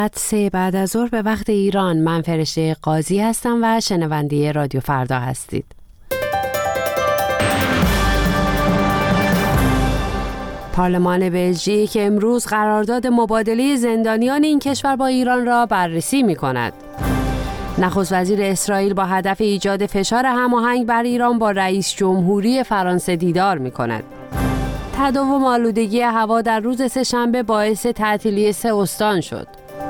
ساعت 3 بعد از ظهر به وقت ایران. من فرشته قاضی هستم و شنونده رادیو فردا هستید. پارلمان بلژیک امروز قرارداد مبادله زندانیان این کشور با ایران را بررسی می‌کند. نخست وزیر اسرائیل با هدف ایجاد فشار هماهنگ بر ایران با رئیس جمهوری فرانسه دیدار می‌کند. تداوم آلودگی هوا در روز سه‌شنبه باعث تعطیلی 3 استان شد.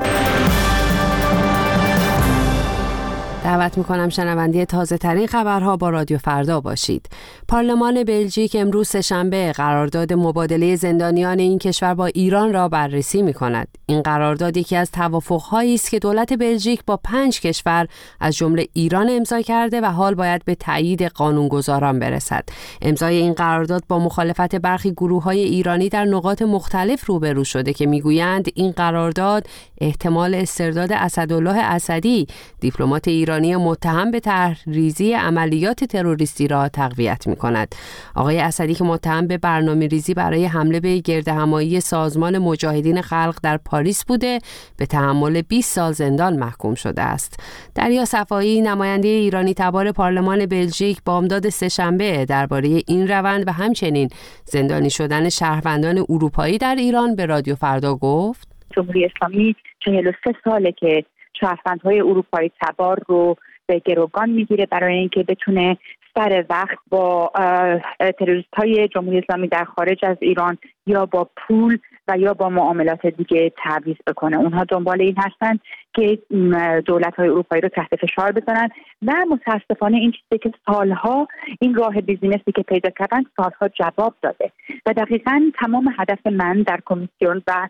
دعوت میکنم شنونده تازه ترین خبرها با رادیو فردا باشید. پارلمان بلژیک امروز سه‌شنبه قرارداد مبادله زندانیان این کشور با ایران را بررسی میکند. این قرارداد یکی از توافق‌هایی است که دولت بلژیک با 5 کشور از جمله ایران امضا کرده و حال باید به تایید قانونگذاران برسد. امضای این قرارداد با مخالفت برخی گروه‌های ایرانی در نقاط مختلف روبرو شده که میگویند این قرارداد احتمال استرداد اسدالله اسدی، دیپلمات ایرانی متهم به طرح‌ریزی عملیات تروریستی را تقویت می‌کند. آقای اسدی که متهم به برنامه‌ریزی برای حمله به گردهمایی سازمان مجاهدین خلق در پاریس بوده، به تحمل 20 سال زندان محکوم شده است. دریا صفایی نماینده ایرانی تبار پارلمان بلژیک بامداد سه‌شنبه درباره این روند و همچنین زندانی شدن شهروندان اروپایی در ایران به رادیو فردا گفت: جمهوری اسلامی 43 ساله که شهروندهای اروپایی تبار رو به گروگان میگیره برای اینکه بتونه سر وقت با تروریست‌های جمهوری اسلامی در خارج از ایران یا با پول و یا با معاملات دیگه تعویض بکنه. اونها دنبال این هستن که دولت‌های اروپایی رو تحت فشار بذارن و متاسفانه این چیزی که سالها این راه بیزینسی که پیدا کردن سالها جواب داده و دقیقاً تمام هدف من در کمیسیون و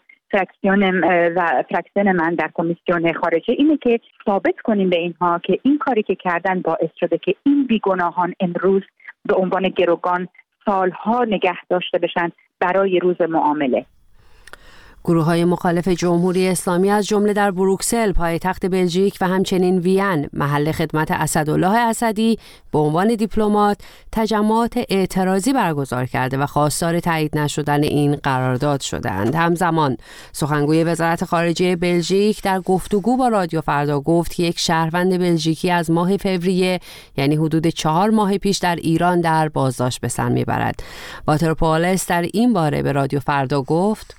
فراکسیون من در کمیسیون خارجه اینه که ثابت کنیم به اینها که این کاری که کردن باعث شده که این بیگناهان امروز به عنوان گروگان سالها نگه داشته بشن برای روز معامله. گروه‌های مخالف جمهوری اسلامی از جمله در بروکسل پایتخت بلژیک و همچنین وین محل خدمت اسدالله اسدی به عنوان دیپلمات تجمعات اعتراضی برگزار کرده و خواستار تایید نشدن این قرارداد شدند. همزمان سخنگوی وزارت خارجه بلژیک در گفتگو با رادیو فردا گفت که یک شهروند بلژیکی از ماه فوریه یعنی حدود 4 ماه پیش در ایران در بازداشت به سر میبرد. والتر پاولس در این باره به رادیو فردا گفت: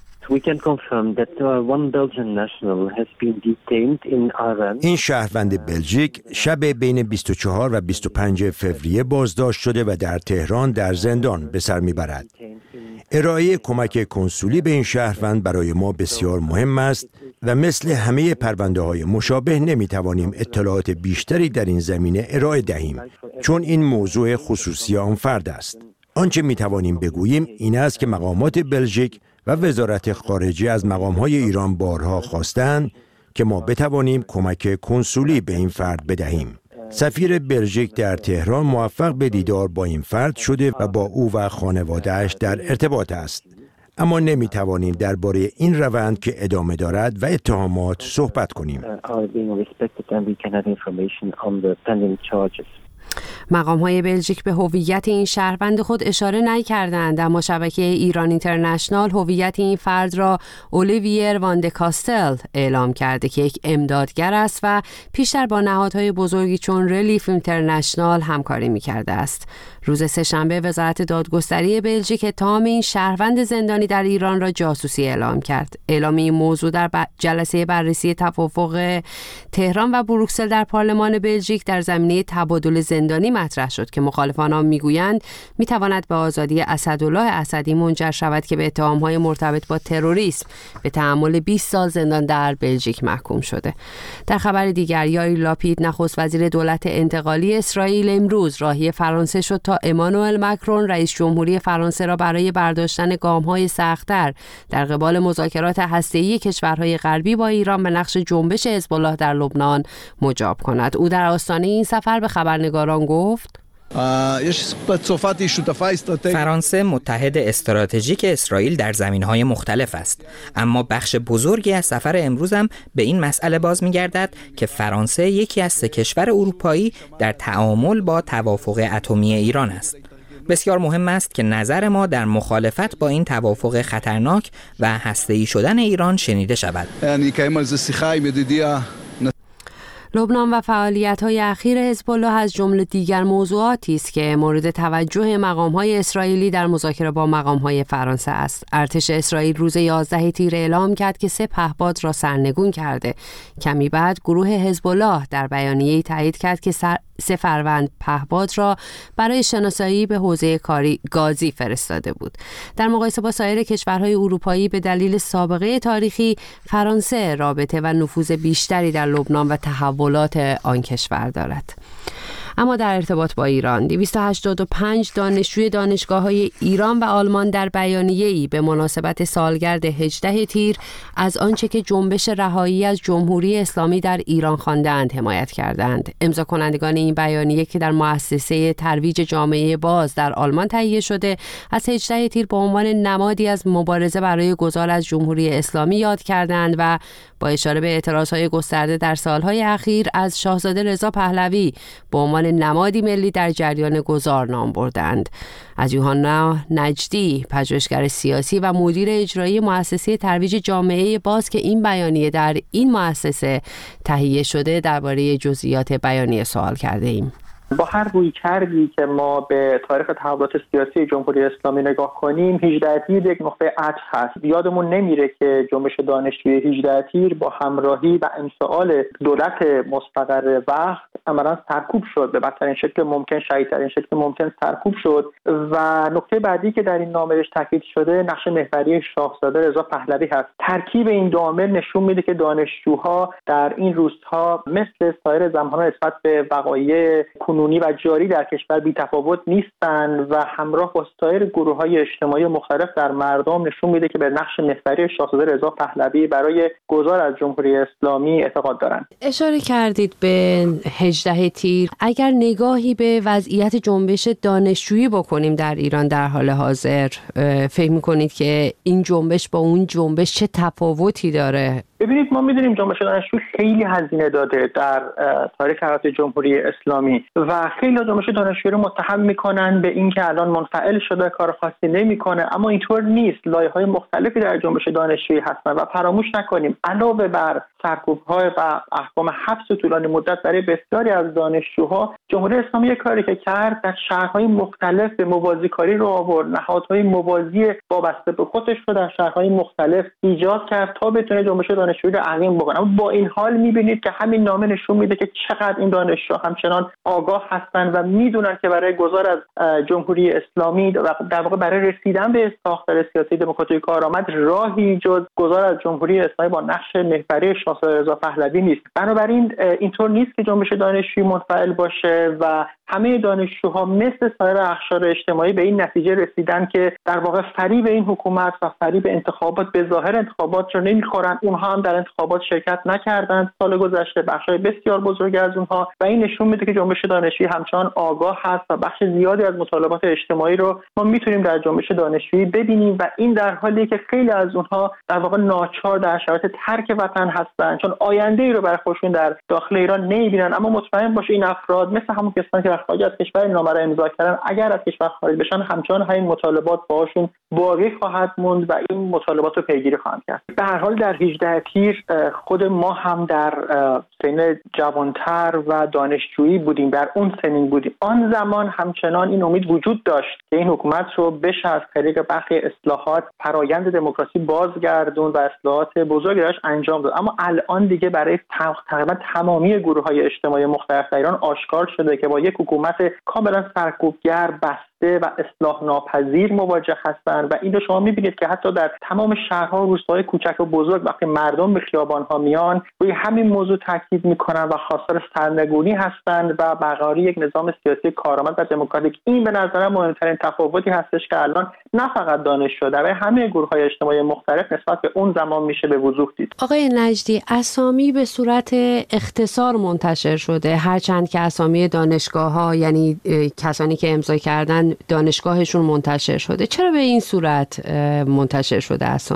این شهروند بلژیک شب بین 24 و 25 فوریه بازداشت شده و در تهران در زندان به سر میبرد. ارائه کمک کنسولی به این شهروند برای ما بسیار مهم است و مثل همه پرونده‌های مشابه نمیتوانیم اطلاعات بیشتری در این زمینه ارائه دهیم چون این موضوع خصوصی آن فرد است. آنچه میتوانیم بگوییم این است که مقامات بلژیک و وزارت خارجه از مقام‌های ایران بارها خواستند که ما بتوانیم کمک کنسولی به این فرد بدهیم. سفیر بلژیک در تهران موفق به دیدار با این فرد شده و با او و خانواده‌اش در ارتباط است. اما نمی‌توانیم درباره این روند که ادامه دارد و اتهامات صحبت کنیم. مقام‌های بلژیک به هویت این شهروند خود اشاره نکردند، اما شبکه ایران اینترنشنال هویت این فرد را اولیویر وان د کاستل اعلام کرده که یک امدادگر است و پیشتر با نهادهای بزرگی چون ریلیف اینترنشنال همکاری می‌کرده است. روز سه‌شنبه وزارت دادگستری بلژیک اتهام این شهروند زندانی در ایران را جاسوسی اعلام کرد. اعلام این موضوع در جلسه بررسی توافق تهران و بروکسل در پارلمان بلژیک در زمینه تبادل زندانی مطرح شد که مخالفان آن میگویند میتواند به آزادی اسدالله اسدی منجر شود که به اتهام‌های مرتبط با تروریسم به تحمل 20 سال زندان در بلژیک محکوم شده. در خبر دیگر یائیر لاپید نخست وزیر دولت انتقالی اسرائیل امروز راهی فرانسه شد تا امانوئل مکرون رئیس جمهوری فرانسه را برای برداشتن گام‌های سخت‌تر در قبال مذاکرات هسته‌ای کشورهای غربی با ایران به نقش جنبش حزب الله در لبنان مجاب کند. او در آستانه این سفر به خبرنگاران گفت: فرانسه متحد استراتژیک اسرائیل در زمینهای مختلف است، اما بخش بزرگی از سفر امروزم به این مسئله باز می‌گردد که فرانسه یکی از 3 کشور اروپایی در تعامل با توافق اتمی ایران است. بسیار مهم است که نظر ما در مخالفت با این توافق خطرناک و هسته‌ای شدن ایران شنیده شود. لبنان و فعالیت‌های اخیر حزب الله از جمله دیگر موضوعاتی است که مورد توجه مقام‌های اسرائیلی در مذاکره با مقام‌های فرانسه است. ارتش اسرائیل روز 11 تیر اعلام کرد که 3 پهپاد را سرنگون کرده. کمی بعد گروه حزب الله در بیانیه‌ای تایید کرد که 3 فروند پهپاد را برای شناسایی به حوزه کاری گازی فرستاده بود. در مقایسه با سایر کشورهای اروپایی به دلیل سابقه تاریخی فرانسه رابطه و نفوذ بیشتری در لبنان و تحولات آن کشور دارد. اما در ارتباط با ایران 285 دانشجوی دانشگاه‌های ایران و آلمان در بیانیه‌ای به مناسبت سالگرد 18 تیر از آنچه که جنبش رهایی از جمهوری اسلامی در ایران خواندند حمایت کردند. امضا کنندگان این بیانیه که در مؤسسه ترویج جامعه باز در آلمان تهیه شده از 18 تیر به عنوان نمادی از مبارزه برای گذار از جمهوری اسلامی یاد کردند و با اشاره به اعتراضهای گسترده در سالهای اخیر از شاهزاده رضا پهلوی به عنوان نمادی ملی در جریان گذار نام بردند. از یوحنا نجدی، پژوهشگر سیاسی و مدیر اجرایی مؤسسه ترویج جامعه باز که این بیانیه در این مؤسسه تهیه شده، درباره جزئیات بیانیه سوال کرده ایم. با هر رویکردی که ما به تاریخ تحولات سیاسی جمهوری اسلامی نگاه کنیم، 18 تیر یک نقطه عطف هست. یادمون نمیره که جنبش دانشجوی 18 تیر با همراهی و انفعال دولت مستقر وقت عملاً سرکوب شد، به بدترین شکل ممکن، شدیدترین شکل ممکن سرکوب شد. و نکته بعدی که در این نامه تاکید شده نقش محوری شاهزاده رضا پهلوی هست. ترکیب این دو عامل نشون میده که دانشجوها در این روزها مثل سایر زمان‌ها نسبت به وقایع کنونی و جاری در کشور بی‌تفاوت نیستند و همراه با سایر گروه‌های اجتماعی مختلف در مردم نشون میده که به نقش محوری شاهزاده رضا پهلوی برای گذار از جمهوری اسلامی اعتقاد دارند. اشاره کردید به 18 تیر. اگر نگاهی به وضعیت جنبش دانشجویی بکنیم در ایران در حال حاضر، فکر می‌کنید که این جنبش با اون جنبش چه تفاوتی داره؟ ببینید، ما می‌دونیم جنبش دانشجو خیلی هزینه داده در تاریخ حیات جمهوری اسلامی و خیلی جنبش دانشجو رو متهم می‌کنن به اینکه الان منفعل شده، کار خاصی نمی‌کنه، اما اینطور نیست. لایه‌های مختلفی در جنبش دانشجویی هستن و فراموش نکنیم علاوه بر سرکوب‌های و احکام حبس طولانی مدت برای بسیاری از دانشجوها، جمهوری اسلامی یک کاری که کرد در شهرهای مختلف به موازیکاری رو آورد، نهادهای موازی وابسته به خودش رو در شهرهای مختلف ایجاد کرد تا بتونه جنبش دانشجویی رو عقیم بکنه. اما با این حال می‌بینید که همین نامه نشون میده که چقدر این دانشجوها همچنان آگاه هستن و میدونن که برای گذار از جمهوری اسلامی و در واقع برای رسیدن به ساختار سیاسی دموکراتیک کارآمد راهی جز گذار از جمهوری اسلامی با نقش محوری شاهزاده رضا پهلوی نیست. بنابراین اینطور نیست که جنبش دانشجویی منفعل باشه و همه دانشجوها مثل سایر اقشار اجتماعی به این نتیجه رسیدن که در واقع فریب این حکومت و فریب انتخابات به ظاهر انتخابات رو نمیخورن. اونها هم در انتخابات شرکت نکردند سال گذشته، بخشای بسیار بزرگی از اونها، و این نشون میده که جنبش دانشجویی همچنان آگاه هست و بخش زیادی از مطالبات اجتماعی رو ما میتونیم در جنبش دانشجویی ببینیم و این در حالیه که خیلی از اونها در واقع ناچار در شرایط ترک وطن هستن چون آینده ای رو برای خودشون در داخل ایران نمیبینن. اما مطمئن باشه این افراد مثل همون کسانی که خارج از کشور نامه را امضا کردن، اگر از کشور خارج بشن همچنان همین مطالبات باهاشون باقی خواهد موند و این مطالبات رو پیگیری خواهند کرد. به هر حال در 18 تیر خود ما هم در سن جوانتر و دانشجویی بودیم، در اون سنین بودیم. آن زمان همچنان این امید وجود داشت که این حکومت رو بشه از طریق برخی اصلاحات فرایند دموکراسی بازگردون و اصلاحات بزرگی راش انجام داد. اما الان دیگه برای تقریبا تمامی گروه‌های اجتماعی مختلف در ایران آشکار شده که با یک حکومت کاملا سرکوبگر، بسته و اصلاح ناپذیر مواجه هستند و این رو شما می‌بینید که حتی در تمام شهرها و روستاهای کوچک و بزرگ وقتی مردم به خیابان‌ها میان روی همین موضوع تاکید می‌کنن و خواستار سرنگونی هستند و برقراری یک نظام سیاسی کارآمد و دموکراتیک. این به نظر من مهمترین تفاوتی هستش که الان نه فقط دانشجو در همه گروه‌های اجتماعی مختلف نسبت به اون زمان میشه به وضوح دید. آقای نجدی، اسامی به صورت اختصار منتشر شده، هرچند که اسامی دانشگاه‌ها یعنی کسانی که امضا کردن دانشگاهشون منتشر شده. چرا به این صورت منتشر شده اسامی؟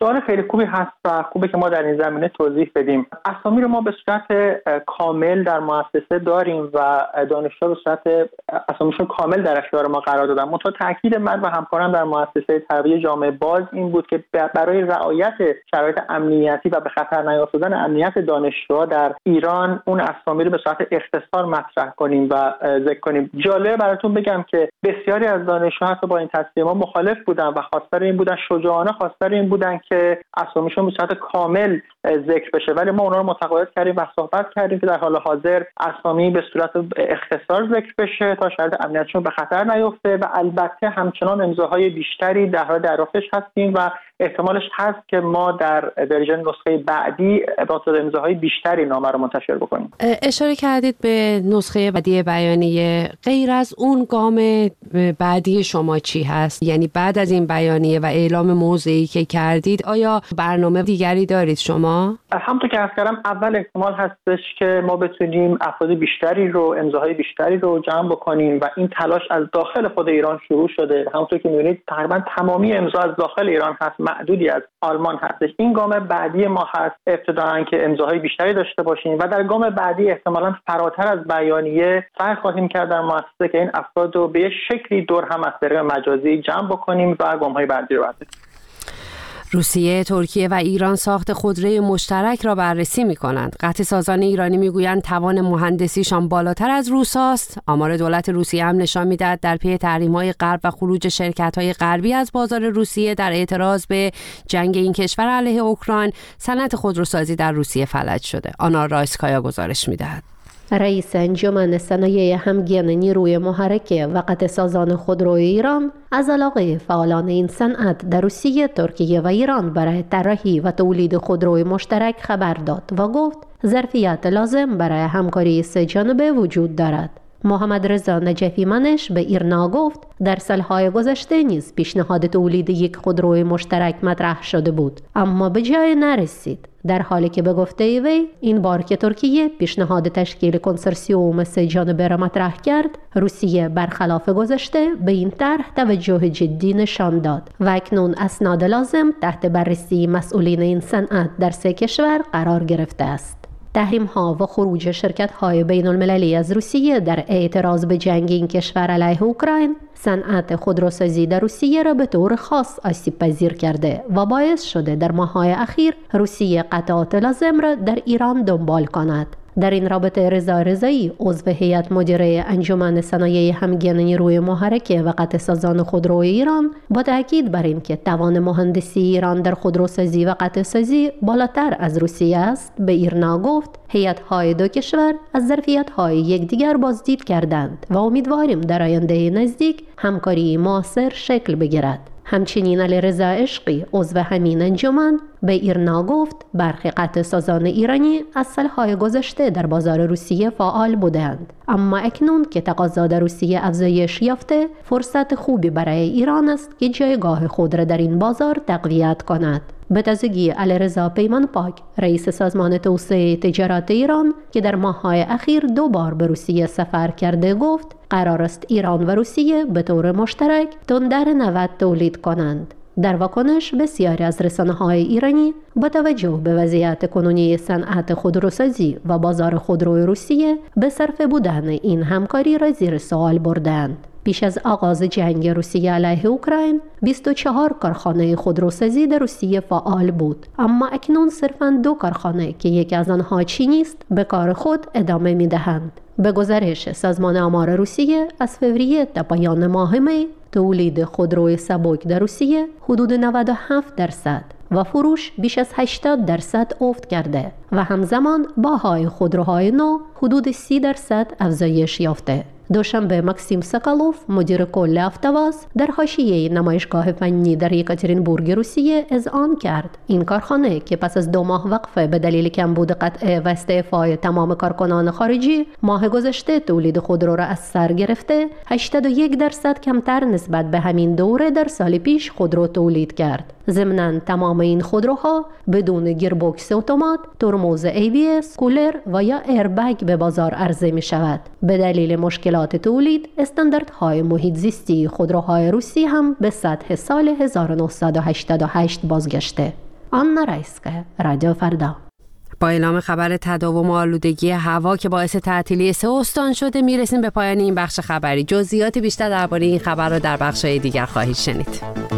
سوال خیلی خوبی هست و خوبه که ما در این زمینه توضیح بدیم. اسامی رو ما به صورت کامل در مؤسسه داریم و دانشجوها به صورت اسامیشون کامل در اختیار ما قرار دادن. منتها تاکید من و همکارم در مؤسسه تربیت جامعه باز این بود که برای رعایت شرایط امنیتی و به خطر نیافتادن امنیت دانشجوها در ایران اون اسامی رو به صورت اختصار مطرح کنیم و ذکر کنیم. جالب براتون بگم که بسیاری از دانشجوها حتی با این تصمیم ما مخالف بودن و خواستار این بودن، شجاعانه خواستار این بودن که اسامیشون به صورت کامل ذکر بشه، ولی ما اونا رو متقاعد کردیم و صحبت کردیم که در حال حاضر اسامی به صورت اختصار ذکر بشه تا شاید امنیتشون به خطر نیفته و البته همچنان امضاهای بیشتری در حال دریافتش هستیم و احتمالش هست که ما در ورژن نسخه بعدی با امضاهای بیشتری نامه رو منتشر بکنیم. اشاره کردید به نسخه بعدی بیانیه. غیر از اون گام بعدی شما چی هست؟ یعنی بعد از این بیانیه و اعلام موضعی که کردید آیا برنامه دیگری دارید شما؟ همونطور که عرض کردم اول احتمال هستش که ما بتونیم افراد بیشتری رو، امضاهای بیشتری رو جمع بکنیم و این تلاش از داخل خود ایران شروع شده. همونطور که می‌بینید تقریبا تمامی امضا از داخل ایران هست، معدودی از آلمان هستش. این گام بعدی ما هست ابتداً که امضاهای بیشتری داشته باشیم و در گام بعدی احتمالاً فراتر از بیانیه سعی خواهیم کرد در مؤسسه که این افراد رو به شکلی دور هم از طریق مجازی جمع بکنیم و گام‌های بعدی رو برداریم. روسیه، ترکیه و ایران ساخت خودروی مشترک را بررسی می‌کنند. قطعه‌سازان ایرانی می‌گویند توان مهندسیشان بالاتر از روساست. آمار دولت روسیه هم نشان می‌دهد در پی تحریم‌های غرب و خروج شرکت‌های غربی از بازار روسیه در اعتراض به جنگ این کشور علیه اوکراین، صنعت خودروسازی در روسیه فلج شده. آنا رایسکایا گزارش می‌دهد. رئیس انجمن صنایع همگن نیروی محرکه و قطعه‌سازان خودروی ایران از علاقه فعالان این صنعت در روسیه، ترکیه و ایران برای طراحی و تولید خودروی مشترک خبر داد و گفت ظرفیت لازم برای همکاری سه جانبه وجود دارد. محمد رضا نجفی منش به ایرنا گفت در سالهای گذشته نیز پیشنهاد تولید یک خودروی مشترک مطرح شده بود اما به جای نرسید، در حالی که به گفته وی این بار که ترکیه پیشنهاد تشکیل کنسورسیوم سه جانبه را مطرح کرد، روسیه برخلاف گذشته به این طرح توجه جدی نشان داد و اکنون اسناد لازم تحت بررسی مسئولین این صنعت در سه کشور قرار گرفته است. تحریم‌ها و خروج شرکت‌های بین‌المللی از روسیه در اعتراض به جنگ این کشور علیه اوکراین، صنعت خودروسازی در روسیه را به طور خاص آسیب‌پذیر کرده و باعث شده در ماه‌های اخیر روسیه قطعات لازم را در ایران دنبال کند. در این رابطه رضا رضایی عضو هیئت مدیره انجمن صنایع همگن نیروی محرکه و قطعه‌سازان خودروی ایران با تاکید بر اینکه توان مهندسی ایران در خودروسازی و قطعه‌سازی بالاتر از روسیه است به ایرنا گفت هیئت‌های دو کشور از ظرفیت‌های یکدیگر بازدید کردند و امیدواریم در آینده نزدیک همکاری مؤثر شکل بگیرد. همچنین علیرضا عشقی عضو همین انجمن به ایرنا گفت برخی قطعه‌سازان ایرانی از سالهای گذشته در بازار روسیه فعال بودند، اما اکنون که تقاضا در روسیه افزایش یافته فرصت خوبی برای ایران است که جایگاه خود را در این بازار تقویت کند. به تازگی علیرضا پیمانپاک رئیس سازمان توسعه تجارت ایران که در ماه‌های اخیر 2 بار به روسیه سفر کرده گفت قرار است ایران و روسیه به طور مشترک تندر 90 تولید کنند. در واکنش بسیاری از رسانه‌های ایرانی با توجه به وضعیت کنونی صنعت خودروسازی و بازار خودروی روسیه به صرفه بودن این همکاری را زیر سوال بردند. پیش از آغاز جنگ روسیه علیه اوکراین 24 کارخانه خودروسازی در روسیه فعال بود، اما اکنون صرفاً 2 کارخانه که یکی از آنها چینی است به کار خود ادامه می‌دهند. به گزارش سازمان آمار روسیه از فوریه تا پایان ماه می تولید خودروی سبک در روسیه حدود 97% و فروش بیش از 80% افت کرده و همزمان باهای خودروهای نو حدود 30% افزایش یافته. دوشنبه مکسیم سکالوف مدیر کل افتاواز در حاشیه نمایشگاه فنی در یکاترینبورگ روسیه اذعان کرد این کارخانه که پس از 2 ماه وقفه به دلیل کمبود قطعه و استعفای تمام کارکنان خارجی ماه گذشته تولید خودرو را از سر گرفته 81% کمتر نسبت به همین دوره در سال پیش خودرو تولید کرد. ضمناً تمام این خودروها بدون گیربکس اتومات، ترمز ABS، کولر و یا ایربگ به بازار عرضه می شود. به دلیل مشکلات تولید، استانداردهای محیط زیستی خودروهای روسی هم به سطح سال 1988 بازگشته. آنا رایسکه، رادیو فردا. با اعلام خبر تداوم آلودگی هوا که باعث تعطیلی 3 استان شده میرسیم به پایان این بخش خبری. جزئیات بیشتر درباره این خبر رو در بخش‌های دیگر خواهید شنید.